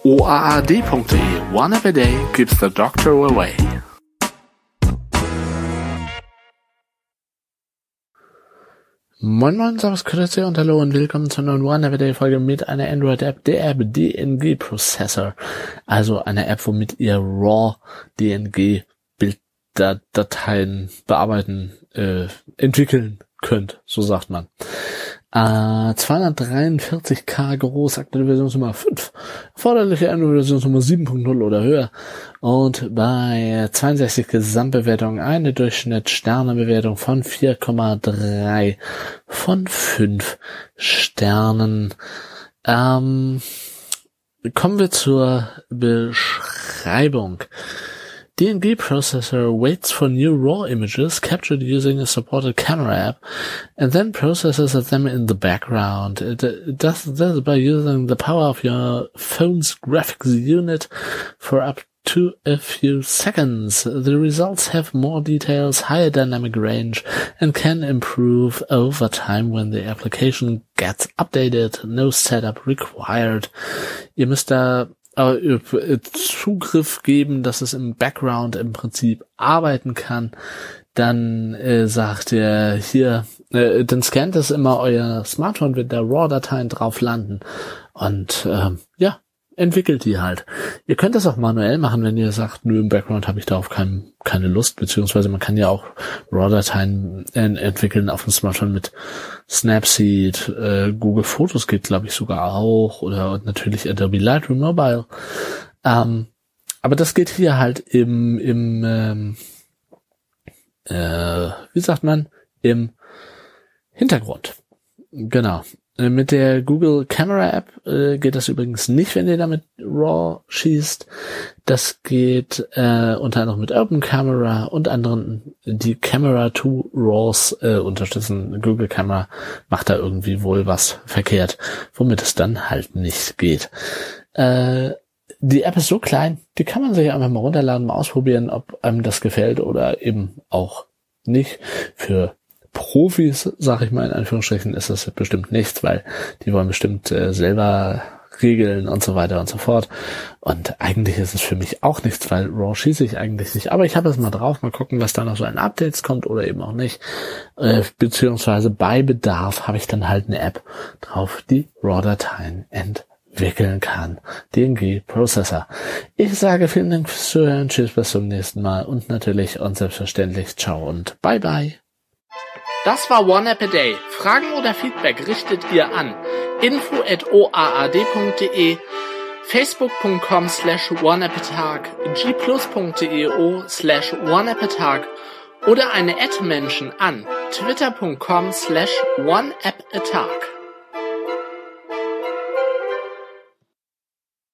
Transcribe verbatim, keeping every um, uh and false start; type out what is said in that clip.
o a a d punkt d e. One app a day keeps the doctor away. Moin Moin, Servus, Grüße und Hallo und willkommen zur neuen One App a Day Folge mit einer Android-App, der App D N G Processor. Also eine App, womit ihr RAW D N G Bilddateien bearbeiten, äh, entwickeln könnt, so sagt man. Äh, zweihundertdreiundvierzig K groß, aktuelle Versionsnummer fünf, erforderliche Android-Versionsnummer sieben Punkt null oder höher und bei zweiundsechzig Gesamtbewertungen eine Durchschnitt-Sterne-Bewertung von vier Komma drei von fünf Sternen. Ähm, kommen wir zur Beschreibung. D N G processor waits for new RAW images captured using a supported camera app and then processes them in the background. It, it does this by using the power of your phone's graphics unit for up to a few seconds. The results have more details, higher dynamic range, and can improve over time when the application gets updated. No setup required. Ihr müsst da äh, Zugriff geben, dass es im Background im Prinzip arbeiten kann. Dann äh, sagt er hier, äh, dann scannt es immer euer Smartphone, wenn da RAW-Dateien drauf landen und äh, ja, entwickelt die halt. Ihr könnt das auch manuell machen, wenn ihr sagt, nö, im Background habe ich darauf kein, keine Lust, beziehungsweise man kann ja auch RAW-Dateien äh, entwickeln auf dem Smartphone mit Snapseed, äh, Google Fotos geht, glaube ich, sogar auch, oder natürlich Adobe Lightroom Mobile. Ähm, aber das geht hier halt im, im ähm, äh, wie sagt man, im Hintergrund. Genau. Mit der Google Camera App äh, geht das übrigens nicht, wenn ihr damit RAW schießt. Das geht äh, unter anderem mit Open Camera und anderen, die Camera to RAWs äh, unterstützen. Google Camera macht da irgendwie wohl was verkehrt, womit es dann halt nicht geht. Äh, die App ist so klein, die kann man sich einfach mal runterladen, mal ausprobieren, ob einem das gefällt oder eben auch nicht. Für Profis, sag ich mal in Anführungsstrichen, ist das bestimmt nichts, weil die wollen bestimmt äh, selber regeln und so weiter und so fort. Und eigentlich ist es für mich auch nichts, weil RAW schieße ich eigentlich nicht. Aber ich habe es mal drauf, mal gucken, was da noch so an Updates kommt oder eben auch nicht. Äh, beziehungsweise bei Bedarf habe ich dann halt eine App drauf, die RAW-Dateien entwickeln kann. D N G Processor. Ich sage vielen Dank fürs Zuhören, tschüss, bis zum nächsten Mal und natürlich und selbstverständlich ciao und bye bye. Das war One App a Day. Fragen oder Feedback richtet ihr an info at o a a d punkt d e, facebook punkt com slash oneappatag, g plus punkt d e o slash oneappatag oder eine Ad-Menschen an twitter punkt com slash oneappatag.